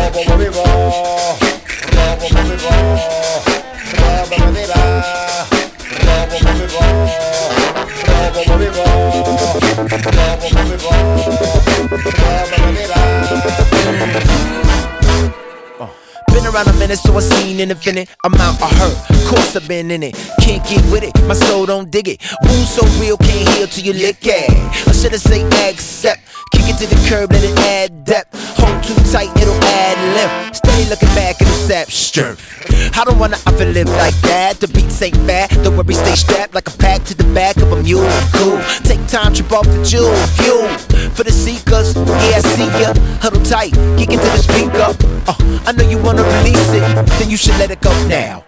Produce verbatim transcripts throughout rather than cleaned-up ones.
Robo vivo, robo vivo, robo vivo, robo vivo, robo vivo, robo vivo. Been around a minute, so I seen an infinite amount of hurt. Course I've been in it, can't get with it. My soul don't dig it. Wounds so real, can't heal till you lick it. Or should I say accept? Kick it to the curb, let it add depth. Hold too tight, it'll add length. Steady looking back, it'll sap strength. I don't wanna ever live like that. The beats ain't bad, don't worry, stay strapped like a pack to the back of a mule. Cool, take time, trip off the jewel. Fuel for the seekers, yeah I see ya. Huddle tight, kick it to the speaker. Uh, I know you wanna release it, then you should let it go now.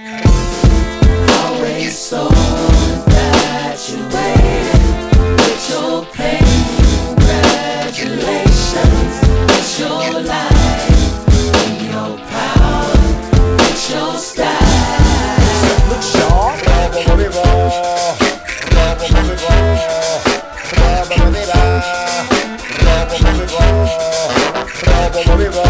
Always so infatuated with your pain. Congratulations, it's your life, your power, it's your style. Look sharp. Robo vivo, robo vivo, robo vivo, robo vivo, robo vivo,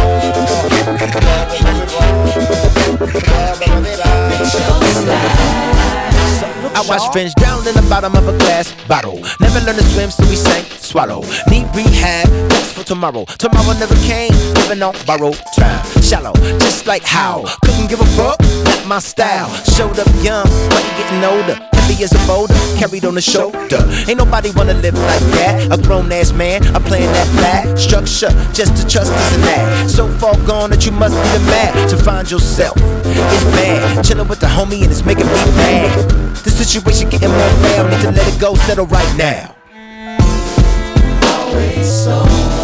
robo vivo. It's your style. I watch friends drown in the bottom of a glass bottle. Never learned to swim, so we sank, swallow. Need rehab, that's for tomorrow. Tomorrow never came, living on borrowed time. Shallow, just like how. Couldn't give a fuck, not my style. Showed up young, but getting older. Heavy as a boulder, carried on the shoulder. Ain't nobody wanna live like that. A grown ass man, I'm playing that back structure just to trust is an act. So far gone that you must be the man to find yourself. It's bad, chillin' with the homie and it's making me mad. The situation getting more real, need to let it go, settle right now. Always so